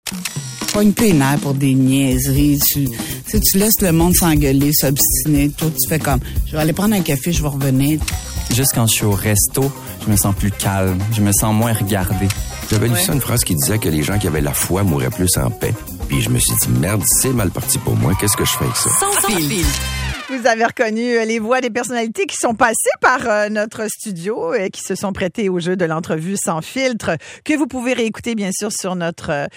Pogne plus les nerfs pour des niaiseries. Tu laisses le monde s'engueuler, s'obstiner. Toi, tu fais comme, je vais aller prendre un café, je vais revenir. Juste quand je suis au resto, je me sens plus calme. Je me sens moins regardé. J'avais lu ça, une phrase qui disait que les gens qui avaient la foi mouraient plus en paix. Puis je me suis dit, merde, c'est mal parti pour moi. Qu'est-ce que je fais avec ça? Sans fil. Vous avez reconnu les voix des personnalités qui sont passées par notre studio et qui se sont prêtées au jeu de l'entrevue sans filtre, que vous pouvez réécouter, bien sûr, sur notre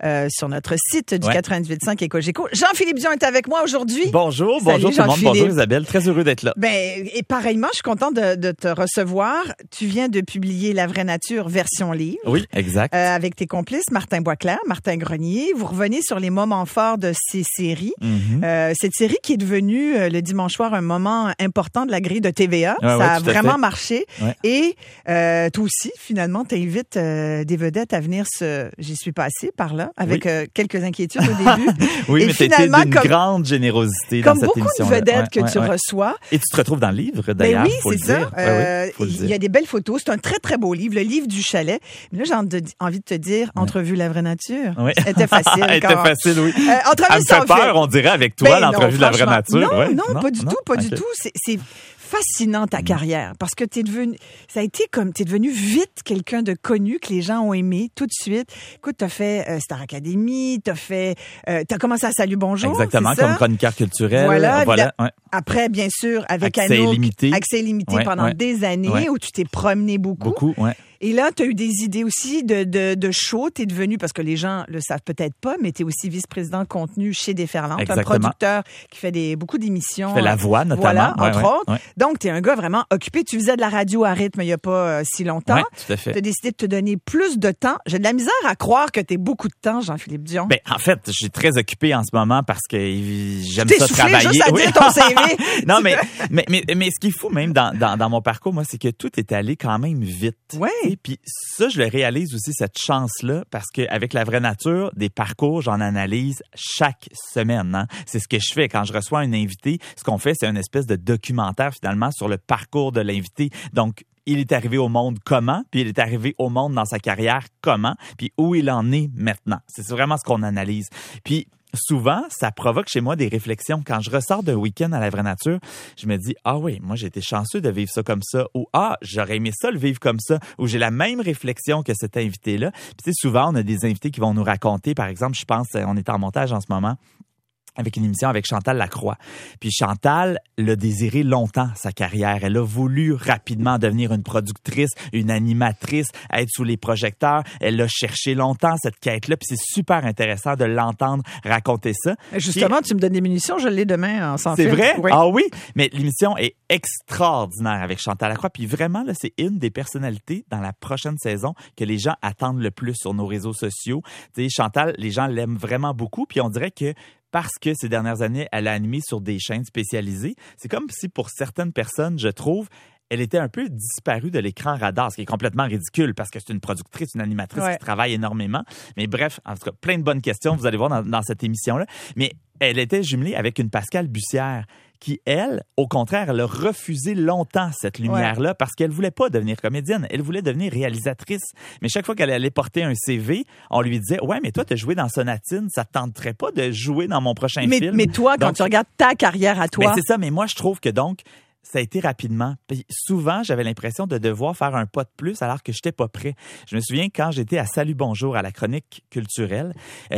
site du 98.5 Éco-Géco. Jean-Philippe Dion est avec moi aujourd'hui. Bonjour, Salut, bonjour tout le monde. Bonjour Isabelle, très heureux d'être là. Ben, et pareillement, je suis contente de te recevoir. Tu viens de publier La vraie nature version livre. Oui, exact. Avec tes complices, Martin Boisclair, Martin Grenier. Vous revenez sur les moments forts de ces séries. Cette série qui est devenue le dimanche soir un moment important de la grille de TVA. Ça a vraiment marché. Ouais. Et toi aussi, finalement, t'invites des vedettes à venir J'y suis passée par là, avec quelques inquiétudes au début. Oui, et mais t'étais d'une grande générosité dans cette émission. Comme beaucoup de vedettes que tu reçois. Et tu te retrouves dans le livre, d'ailleurs, oui, faut le dire. Il y a des belles photos. C'est un très, très beau livre, le livre du chalet. Mais là, j'ai envie de te dire, entrevue La vraie nature. Oui. C'était facile. Était facile, oui. Entrevue Elle me fait peur, on dirait, avec toi, l'entrevue de La vraie nature. Non, pas du tout. C'est fascinant ta carrière parce que t'es devenu vite quelqu'un de connu que les gens ont aimé tout de suite. Écoute, t'as fait Star Academy, t'as commencé à Salut Bonjour. Exactement, comme chroniqueur culturel. Voilà. Après, bien sûr, avec Accès illimité. Accès illimité pendant des années où tu t'es promené beaucoup. Et là, tu as eu des idées aussi de show. Tu es devenu, parce que les gens le savent peut-être pas, mais tu es aussi vice-président de contenu chez Déferlante, un producteur qui fait beaucoup d'émissions. Qui fait la voix, notamment. Voilà, entre autres. Ouais. Donc, tu es un gars vraiment occupé. Tu faisais de la radio à rythme il n'y a pas si longtemps. Oui, tout à fait. Tu as décidé de te donner plus de temps. J'ai de la misère à croire que tu as beaucoup de temps, Jean-Philippe Dion. Ben, en fait, je suis très occupé en ce moment parce que j'aime ça travailler. Juste à dire ton CV. Non, mais ce qu'il faut même dans mon parcours, moi, c'est que tout est allé quand même vite. Oui. Et puis ça, je le réalise aussi, cette chance-là, parce qu'avec La vraie nature, des parcours, j'en analyse chaque semaine. Hein. C'est ce que je fais quand je reçois un invité. Ce qu'on fait, c'est une espèce de documentaire, finalement, sur le parcours de l'invité. Donc, il est arrivé au monde comment, puis il est arrivé au monde dans sa carrière comment, puis où il en est maintenant. C'est vraiment ce qu'on analyse. Puis, souvent, ça provoque chez moi des réflexions. Quand je ressors d'un week-end à La vraie nature, je me dis, ah oui, moi j'ai été chanceux de vivre ça comme ça, ou ah, j'aurais aimé ça le vivre comme ça, ou j'ai la même réflexion que cet invité-là. Puis tu sais, souvent, on a des invités qui vont nous raconter, par exemple, je pense, on est en montage en ce moment, avec une émission avec Chantal Lacroix. Puis Chantal l'a désiré longtemps, sa carrière. Elle a voulu rapidement devenir une productrice, une animatrice, être sous les projecteurs. Elle l'a cherché longtemps, cette quête-là. Puis c'est super intéressant de l'entendre raconter ça. Justement, tu me donnes des munitions, je l'ai demain en sans C'est film. vrai? Oui. Ah oui? Mais l'émission est extraordinaire avec Chantal Lacroix. Puis vraiment, là, c'est une des personnalités dans la prochaine saison que les gens attendent le plus sur nos réseaux sociaux. Tu sais, Chantal, les gens l'aiment vraiment beaucoup. Puis on dirait que parce que ces dernières années, elle a animé sur des chaînes spécialisées. C'est comme si pour certaines personnes, je trouve, elle était un peu disparue de l'écran radar, ce qui est complètement ridicule parce que c'est une productrice, une animatrice qui travaille énormément. Mais bref, en tout cas, plein de bonnes questions, vous allez voir dans cette émission-là. Mais elle était jumelée avec une Pascale Bussière qui, elle, au contraire, elle a refusé longtemps cette lumière-là parce qu'elle voulait pas devenir comédienne. Elle voulait devenir réalisatrice. Mais chaque fois qu'elle allait porter un CV, on lui disait « Ouais, mais toi, t'as joué dans Sonatine, ça te tenterait pas de jouer dans mon prochain film? » Mais toi, quand tu regardes ta carrière à toi... Ben, c'est ça, mais moi, je trouve que donc, ça a été rapidement. Puis souvent, j'avais l'impression de devoir faire un pas de plus alors que j'étais pas prêt. Je me souviens quand j'étais à Salut Bonjour à la chronique culturelle,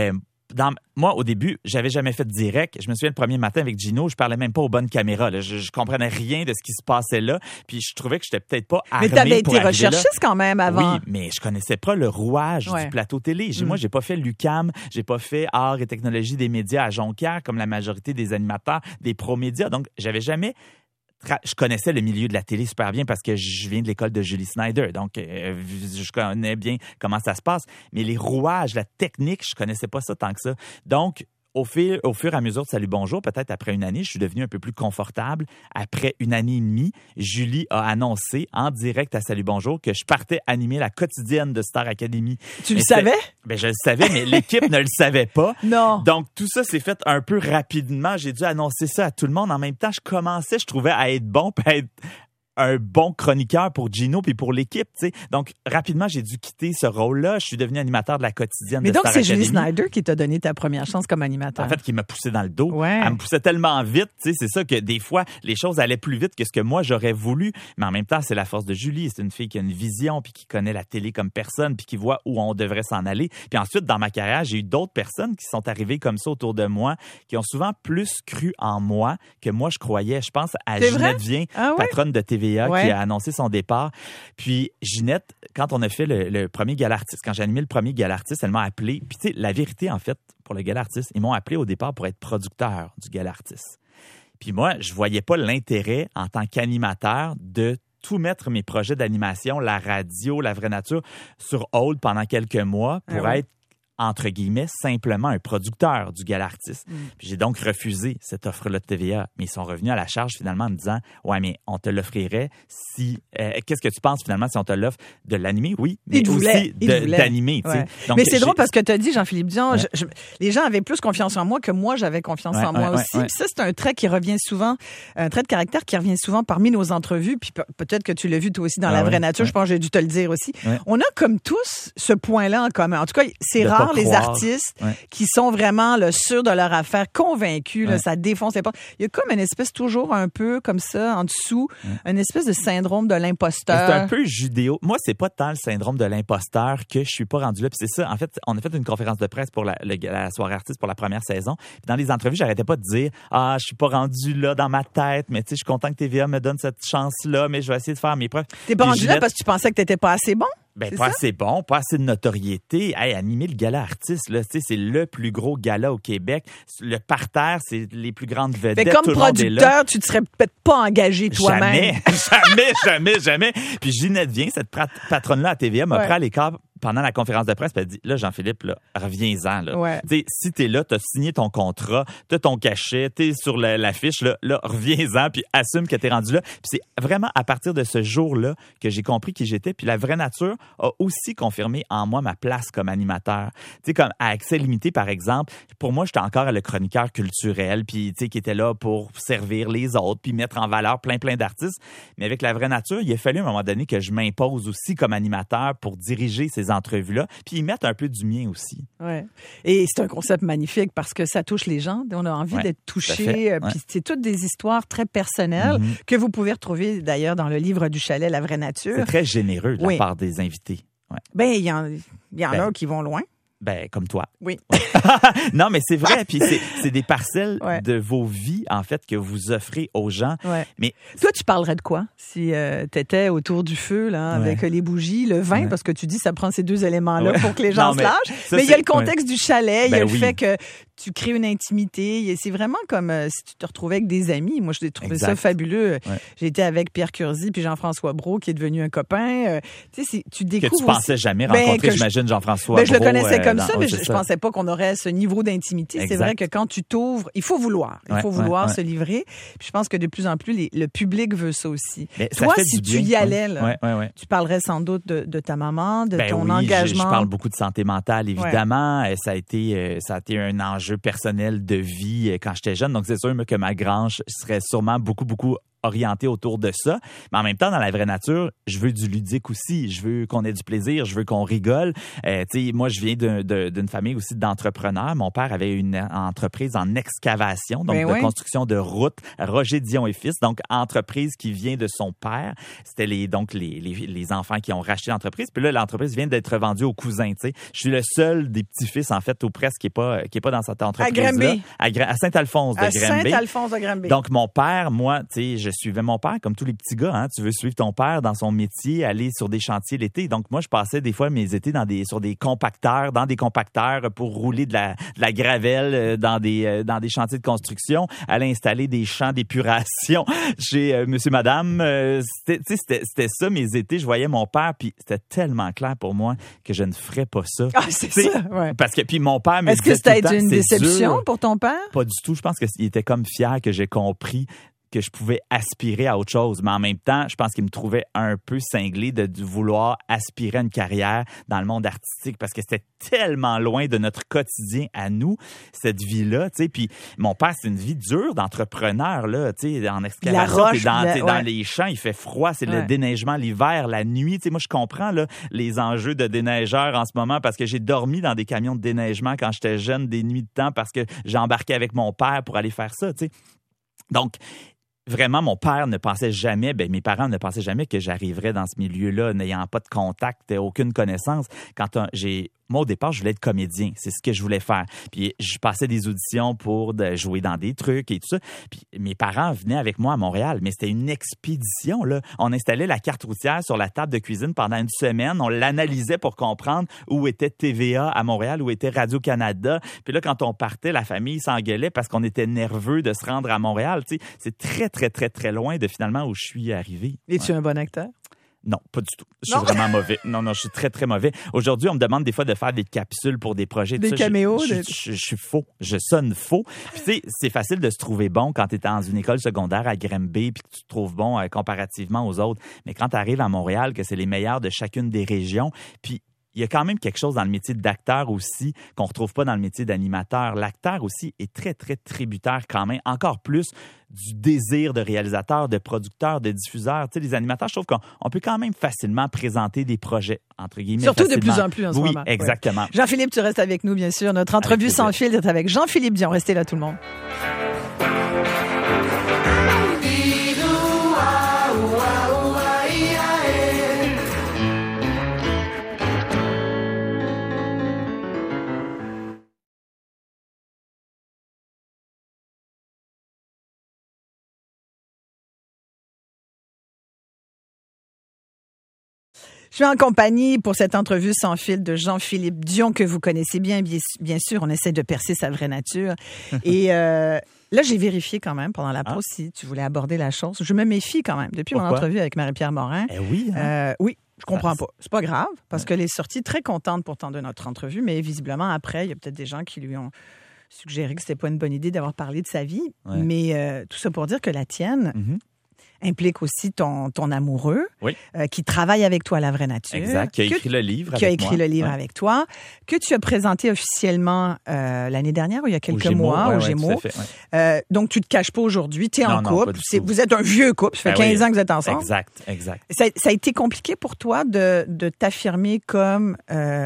moi, au début, j'avais jamais fait de direct. Je me souviens le premier matin avec Gino, je parlais même pas aux bonnes caméras. Là. Je comprenais rien de ce qui se passait là. Puis je trouvais que j'étais peut-être pas armé pour arriver là. Mais t'avais été recherchiste quand même avant. Oui, mais je connaissais pas le rouage du plateau télé. Moi, j'ai pas fait l'UQAM, j'ai pas fait Arts et technologies des médias à Jonquière comme la majorité des animateurs des pro-médias. Donc, j'avais jamais... Je connaissais le milieu de la télé super bien parce que je viens de l'école de Julie Snyder. Donc, je connais bien comment ça se passe. Mais les rouages, la technique, je connaissais pas ça tant que ça. Donc, au fur et à mesure de Salut Bonjour, peut-être après une année, je suis devenu un peu plus confortable. Après une année et demie, Julie a annoncé en direct à Salut Bonjour que je partais animer la quotidienne de Star Academy. Tu le savais? Ben, je le savais, mais l'équipe ne le savait pas. Non. Donc, tout ça s'est fait un peu rapidement. J'ai dû annoncer ça à tout le monde. En même temps, je commençais, je trouvais, à être bon, puis à être un bon chroniqueur pour Gino puis pour l'équipe, tu sais. Donc, rapidement, j'ai dû quitter ce rôle-là. Je suis devenu animateur de la quotidienne de Star Academy. Mais donc, c'est Julie Snyder qui t'a donné ta première chance comme animateur. En fait, qui m'a poussé dans le dos. Ouais. Elle me poussait tellement vite, tu sais. C'est ça que des fois, les choses allaient plus vite que ce que moi, j'aurais voulu. Mais en même temps, c'est la force de Julie. C'est une fille qui a une vision puis qui connaît la télé comme personne puis qui voit où on devrait s'en aller. Puis ensuite, dans ma carrière, j'ai eu d'autres personnes qui sont arrivées comme ça autour de moi, qui ont souvent plus cru en moi que moi, je croyais. Je pense à Ginette Vien, patronne de TVA, qui a annoncé son départ. Puis Ginette, quand on a fait le premier Gala Artiste, quand j'ai animé le premier Gala Artiste, elle m'a appelé. Puis tu sais, la vérité, en fait, pour le Gala Artiste, ils m'ont appelé au départ pour être producteur du Gala Artiste. Puis moi, je voyais pas l'intérêt en tant qu'animateur de tout mettre mes projets d'animation, la radio, la vraie nature, sur hold pendant quelques mois pour être entre guillemets, simplement un producteur du Gala Artiste. Puis j'ai donc refusé cette offre-là de TVA. Mais ils sont revenus à la charge finalement en me disant « Ouais, mais on te l'offrirait si... qu'est-ce que tu penses finalement si on te l'offre de l'animer? » Oui, mais aussi d'animer. Ouais. Donc, mais c'est drôle parce que tu as dit, Jean-Philippe Dion, les gens avaient plus confiance en moi que moi, j'avais confiance en moi aussi. Puis ça, c'est un trait qui revient souvent, un trait de caractère qui revient souvent parmi nos entrevues. Puis peut-être que tu l'as vu toi aussi dans La Vraie Nature. Je pense que j'ai dû te le dire aussi. On a comme tous ce point-là en commun. En tout cas, c'est rare les artistes qui sont vraiment sûrs de leur affaire, convaincus, là, ça défonce les portes. Il y a comme une espèce toujours un peu comme ça, en dessous, une espèce de syndrome de l'imposteur. C'est un peu judéo. Moi, c'est pas tant le syndrome de l'imposteur que je suis pas rendu là. Puis c'est ça, en fait, on a fait une conférence de presse pour la soirée artiste pour la première saison. Puis dans les entrevues, j'arrêtais pas de dire « Ah, je suis pas rendu là dans ma tête, mais tu sais, je suis content que TVA me donne cette chance-là, mais je vais essayer de faire mes preuves. » T'es pas rendu là parce que tu pensais que t'étais pas assez bon? Ben, pas assez bon, pas assez de notoriété. Hey, animer le Gala Artiste, là, tu sais, c'est le plus gros gala au Québec. Le parterre, c'est les plus grandes vedettes. Mais comme producteur, tu te serais peut-être pas engagé toi-même. Jamais. Puis Ginette Vien, cette patronne-là à TVA, m'a pris à l'écart pendant la conférence de presse, elle dit, là, Jean-Philippe, là, reviens-en, là. Tu sais, si t'es là, t'as signé ton contrat, t'as ton cachet, t'es sur l'affiche, là, reviens-en, puis assume que t'es rendu là. Puis c'est vraiment à partir de ce jour-là que j'ai compris qui j'étais. Puis La Vraie Nature a aussi confirmé en moi ma place comme animateur. Tu sais, comme à Accès Limité, par exemple, pour moi, j'étais encore le chroniqueur culturel, puis tu sais, qui était là pour servir les autres, puis mettre en valeur plein d'artistes. Mais avec La Vraie Nature, il a fallu à un moment donné que je m'impose aussi comme animateur pour diriger ces entrevues-là, puis ils mettent un peu du mien aussi. Ouais. Et c'est un concept magnifique parce que ça touche les gens. On a envie d'être touchés. Puis c'est toutes des histoires très personnelles que vous pouvez retrouver d'ailleurs dans le livre du chalet La Vraie Nature. C'est très généreux de la part des invités. Ouais. Ben, il y en a qui vont loin. Ben, comme toi. Oui. Non, mais c'est vrai. Puis c'est des parcelles de vos vies, en fait, que vous offrez aux gens. Ouais. Mais toi, tu parlerais de quoi si t'étais autour du feu, là, avec les bougies, le vin, parce que tu dis ça prend ces deux éléments-là pour que les gens se lâchent. Mais il y a le contexte du chalet, il y a le fait que tu crées une intimité. C'est vraiment comme si tu te retrouvais avec des amis. Moi, j'ai trouvé ça fabuleux. Ouais. J'ai été avec Pierre Curzi puis Jean-François Brault, qui est devenu un copain. Tu sais, tu découvres que tu pensais jamais rencontrer, j'imagine, Jean-François Brault. Je le connaissais comme ça, mais je pensais pas qu'on aurait ce niveau d'intimité. C'est vrai que quand tu t'ouvres, il faut vouloir. Il faut vouloir se livrer. Puis je pense que de plus en plus, le public veut ça aussi. Mais toi, si tu y allais, là, tu parlerais sans doute de ta maman, de ton engagement. Je parle beaucoup de santé mentale, évidemment. Ça a été un enjeu personnel de vie quand j'étais jeune. Donc, c'est sûr que ma grange serait sûrement beaucoup orienté autour de ça. Mais en même temps, dans La Vraie Nature, je veux du ludique aussi. Je veux qu'on ait du plaisir. Je veux qu'on rigole. Tu sais, moi, je viens d'une famille aussi d'entrepreneurs. Mon père avait une entreprise en excavation, donc de construction de routes. Roger Dion et Fils, donc entreprise qui vient de son père. C'était les enfants qui ont racheté l'entreprise. Puis là, l'entreprise vient d'être vendue aux cousins. Tu sais, je suis le seul des petits-fils, en fait, ou presque, qui est pas dans cette entreprise-là. À Granby. À Saint-Alphonse de Granby. À Saint-Alphonse de Granby. Donc, mon père, moi, tu sais, je suivais mon père comme tous les petits gars. Hein. Tu veux suivre ton père dans son métier, aller sur des chantiers l'été. Donc, moi, je passais des fois mes étés sur des compacteurs, pour rouler de la gravelle dans des chantiers de construction, aller installer des champs d'épuration chez monsieur, madame. C'était ça, mes étés. Je voyais mon père, puis c'était tellement clair pour moi que je ne ferais pas ça. Ah, c'est ça, ouais. Parce que, puis mon père me disait Est-ce que c'était une déception pour ton père? Pas du tout. Je pense qu'il était comme fier que j'ai compris que je pouvais aspirer à autre chose. Mais en même temps, je pense qu'il me trouvait un peu cinglé de vouloir aspirer à une carrière dans le monde artistique parce que c'était tellement loin de notre quotidien à nous, cette vie-là, tu sais. Puis mon père, c'est une vie dure d'entrepreneur, là, tu sais, en excavation, t'es dans les champs, il fait froid, c'est le déneigement l'hiver, la nuit. Tu sais, moi, je comprends, là, les enjeux de déneigeur en ce moment parce que j'ai dormi dans des camions de déneigement quand j'étais jeune, des nuits de temps parce que j'embarquais avec mon père pour aller faire ça, tu sais. Donc, vraiment, mon père ne pensait jamais, mes parents ne pensaient jamais que j'arriverais dans ce milieu-là, n'ayant pas de contact, aucune connaissance. Moi, au départ, je voulais être comédien. C'est ce que je voulais faire. Puis, je passais des auditions pour jouer dans des trucs et tout ça. Puis, mes parents venaient avec moi à Montréal, mais c'était une expédition, là. On installait la carte routière sur la table de cuisine pendant une semaine. On l'analysait pour comprendre où était TVA à Montréal, où était Radio-Canada. Puis là, quand on partait, la famille s'engueulait parce qu'on était nerveux de se rendre à Montréal. Tu sais, c'est très, très, très, très loin de finalement où je suis arrivé. Es-tu un bon acteur? Non, pas du tout. Je suis vraiment mauvais. Non, je suis très, très mauvais. Aujourd'hui, on me demande des fois de faire des capsules pour des projets. Des caméos. Je suis faux. Je sonne faux. Puis, tu sais, c'est facile de se trouver bon quand tu es dans une école secondaire à Granby puis que tu te trouves bon comparativement aux autres. Mais quand tu arrives à Montréal, que c'est les meilleurs de chacune des régions, puis il y a quand même quelque chose dans le métier d'acteur aussi qu'on ne retrouve pas dans le métier d'animateur. L'acteur aussi est très, très tributaire quand même, encore plus du désir de réalisateur, de producteur, de diffuseur. Tu sais, les animateurs, je trouve qu'on peut quand même facilement présenter des projets, entre guillemets. Surtout facilement. De plus en plus en ce moment. Oui, exactement. Ouais. Jean-Philippe, tu restes avec nous, bien sûr. Notre entrevue sans fil est avec Jean-Philippe Dion. Restez là, tout le monde. Je suis en compagnie pour cette entrevue sans fil de Jean-Philippe Dion, que vous connaissez bien sûr. On essaie de percer sa vraie nature. Et là, j'ai vérifié quand même pendant la pause si tu voulais aborder la chose. Je me méfie quand même. Depuis mon entrevue avec Marie-Pierre Morin. Oui. Oui. Je comprends pas. C'est pas grave, parce qu'elle est sortie très contente pourtant de notre entrevue, mais visiblement, après, il y a peut-être des gens qui lui ont suggéré que c'était pas une bonne idée d'avoir parlé de sa vie. Ouais. Mais tout ça pour dire que la tienne implique aussi ton amoureux, qui travaille avec toi à La Vraie Nature. Exact, qui a écrit le livre avec toi, que tu as présenté officiellement l'année dernière ou il y a quelques mois au Gémeaux. Donc, tu te caches pas aujourd'hui, tu es en couple. Vous êtes un vieux couple, ça fait 15 ans que vous êtes ensemble. Exact. Ça a été compliqué pour toi de t'affirmer comme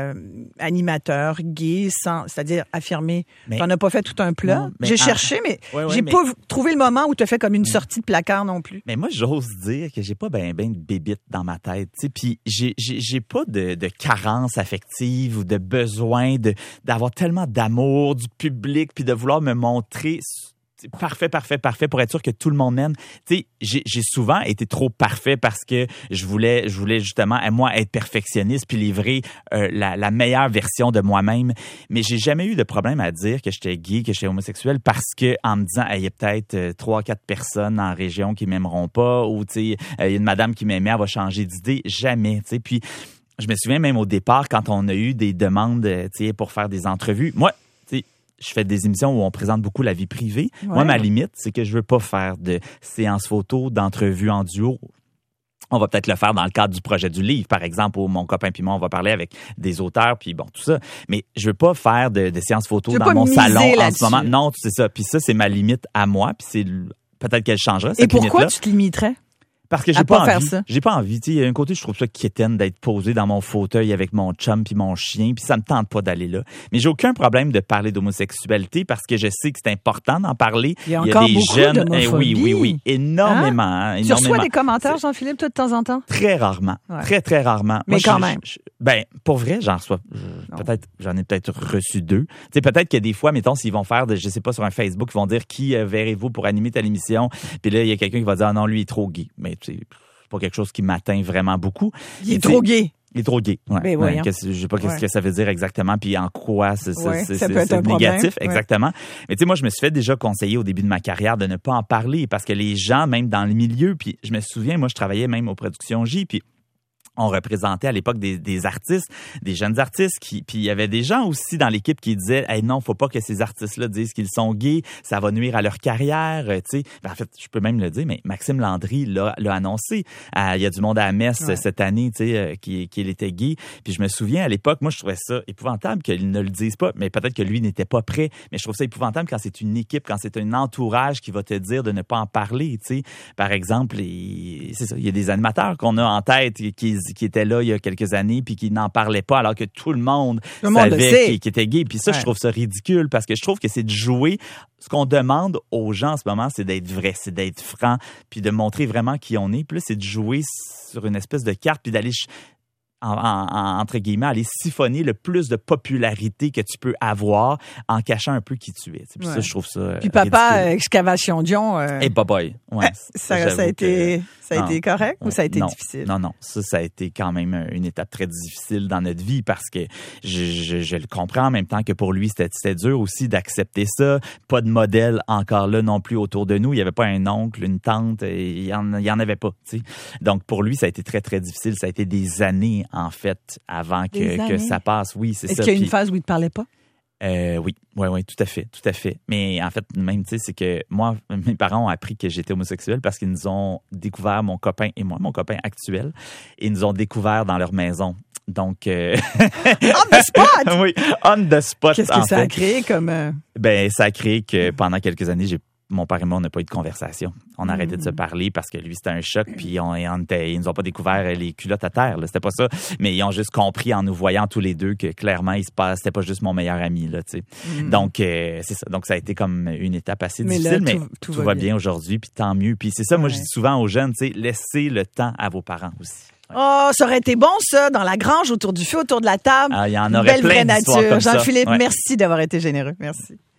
animateur gay, c'est-à-dire affirmer. Tu n'en as pas fait tout un plat. J'ai cherché, mais j'ai pas trouvé le moment où tu as fait comme une sortie de placard non plus. Mais moi, j'ose dire que j'ai pas ben de bébite dans ma tête, tu sais, puis j'ai pas de carence affective ou de besoin d'avoir tellement d'amour du public puis de vouloir me montrer parfait pour être sûr que tout le monde m'aime. Tu sais, j'ai souvent été trop parfait parce que je voulais justement moi être perfectionniste puis livrer la meilleure version de moi-même, mais j'ai jamais eu de problème à dire que j'étais gay, que j'étais homosexuel parce que en me disant il y a peut-être 3-4 personnes en région qui m'aimeront pas ou tu sais il y a une madame qui m'aimait, elle va changer d'idée, jamais, tu sais. Puis je me souviens même au départ quand on a eu des demandes tu sais pour faire des entrevues, moi je fais des émissions où on présente beaucoup la vie privée. Ouais. Moi, ma limite, c'est que je veux pas faire de séances photos, d'entrevues en duo. On va peut-être le faire dans le cadre du projet du livre, par exemple, où mon copain puis moi, on va parler avec des auteurs, puis bon, tout ça. Mais je veux pas faire de séances photos dans mon salon en ce moment. Non, c'est ça. Puis ça, c'est ma limite à moi, puis c'est peut-être qu'elle changera, cette limite-là. Et pourquoi tu te limiterais? Parce que j'ai pas envie. J'ai pas envie. Il y a un côté, je trouve ça quétaine d'être posé dans mon fauteuil avec mon chum puis mon chien, puis ça me tente pas d'aller là. Mais j'ai aucun problème de parler d'homosexualité parce que je sais que c'est important d'en parler. Il y a encore des beaucoup jeunes. Oui, énormément. Hein? Tu reçois des commentaires, Jean-Philippe, toi, de temps en temps? Très rarement. Ouais. Très rarement. Mais moi, quand même. Pour vrai, j'en reçois. J'en ai peut-être reçu 2. Tu sais, peut-être que des fois, mettons, s'ils vont faire, je sais pas, sur un Facebook, ils vont dire qui verrez-vous pour animer telle émission. Puis là, il y a quelqu'un qui va dire non, lui, il est trop gay. Mais c'est pas quelque chose qui m'atteint vraiment beaucoup. Il est trop gay. Il est trop gay. Ouais. Je sais pas qu'est-ce que ça veut dire exactement, puis en quoi c'est négatif, exactement. Mais tu sais, moi, je me suis fait déjà conseiller au début de ma carrière de ne pas en parler parce que les gens, même dans le milieu, puis je me souviens, moi, je travaillais même aux Productions J, puis on représentait à l'époque des artistes, des jeunes artistes puis il y avait des gens aussi dans l'équipe qui disaient hey, non, faut pas que ces artistes-là disent qu'ils sont gays, ça va nuire à leur carrière, tu sais. En fait, je peux même le dire, mais Maxime Landry l'a annoncé. Il y a du monde à Metz cette année, tu sais, qu'il était gay. Puis je me souviens à l'époque, moi je trouvais ça épouvantable qu'ils ne le disent pas, mais peut-être que lui n'était pas prêt, mais je trouve ça épouvantable quand c'est une équipe, quand c'est un entourage qui va te dire de ne pas en parler, tu sais. Par exemple, c'est ça, il y a des animateurs qu'on a en tête qui était là il y a quelques années puis qui n'en parlait pas alors que tout le monde savait qu'il était gay. Puis ça, je trouve ça ridicule parce que je trouve que c'est de jouer. Ce qu'on demande aux gens en ce moment, c'est d'être vrai, c'est d'être franc puis de montrer vraiment qui on est. Puis là, c'est de jouer sur une espèce de carte puis d'aller entre guillemets, aller siphonner le plus de popularité que tu peux avoir en cachant un peu qui tu es. Puis ça, je trouve ça Puis Papa, Excavation Dion... boy. Ouais, ça a été correct ou ça a été difficile? Non. Ça a été quand même une étape très difficile dans notre vie parce que je le comprends en même temps que pour lui, c'était dur aussi d'accepter ça. Pas de modèle encore là non plus autour de nous. Il n'y avait pas un oncle, une tante. Il y en avait pas. T'sais. Donc, pour lui, ça a été très, très difficile. Ça a été des années en fait, avant que ça passe. Oui, c'est ça. Est-ce qu'il y a une phase où il ne te parlait pas? Oui, tout à fait. Mais en fait, même, tu sais, c'est que moi, mes parents ont appris que j'étais homosexuel parce qu'ils nous ont découvert, mon copain et moi, mon copain actuel, et ils nous ont découvert dans leur maison. Donc... On the spot! Oui, on the spot, Qu'est-ce que ça a créé comme... ça a créé que pendant quelques années, mon père et moi, on n'a pas eu de conversation. On a arrêté de se parler parce que lui, c'était un choc. Puis ils nous ont pas découvert les culottes à terre. Là. C'était pas ça. Mais ils ont juste compris en nous voyant tous les deux que clairement, c'était pas juste mon meilleur ami. Là, tu sais. Donc, c'est ça. Donc, ça a été comme une étape assez difficile. Mais tout va bien aujourd'hui. Puis tant mieux. Puis c'est ça, moi, je dis souvent aux jeunes, tu sais, laissez le temps à vos parents aussi. Ouais. Oh, ça aurait été bon, ça, dans la grange, autour du feu, autour de la table. Il y en aurait plein d'histoires comme ça. Jean-Philippe, merci d'avoir été généreux. Merci.